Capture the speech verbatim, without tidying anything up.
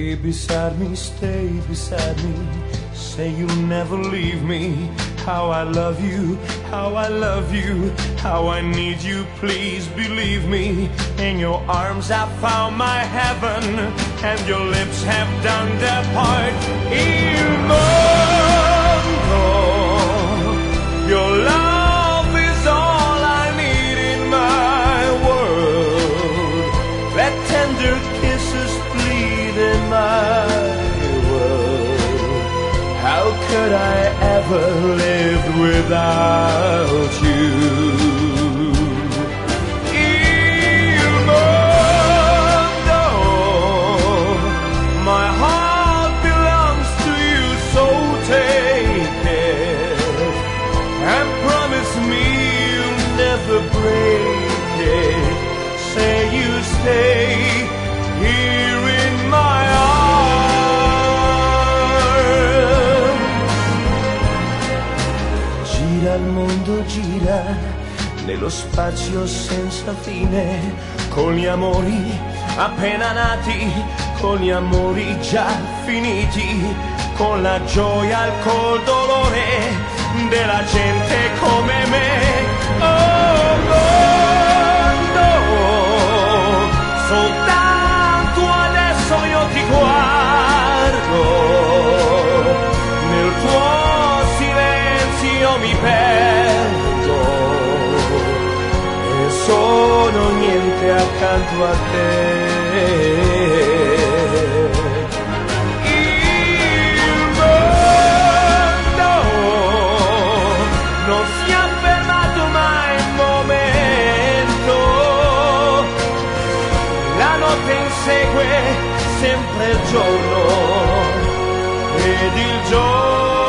Stay beside me, stay beside me. Say you'll never leave me. How I love you, how I love you, how I need you, please believe me. In your arms I found my heaven, and your lips have done their part. Il mondo, your love is all I need in my world. Let tender kisses bleed in my how could I ever live without you? Il mondo, my heart belongs to you, so take it and promise me you'll never break it. Say you stay here in my arms. Gira il mondo, gira nello spazio senza fine, con gli amori appena nati, con gli amori già finiti, con la gioia e col dolore della gente come me. Oh mondo, soltanto adesso io ti guardo, nel tuo io mi perdo e sono niente accanto a te. Il mondo non si è fermato mai un momento, la notte insegue sempre il giorno ed il giorno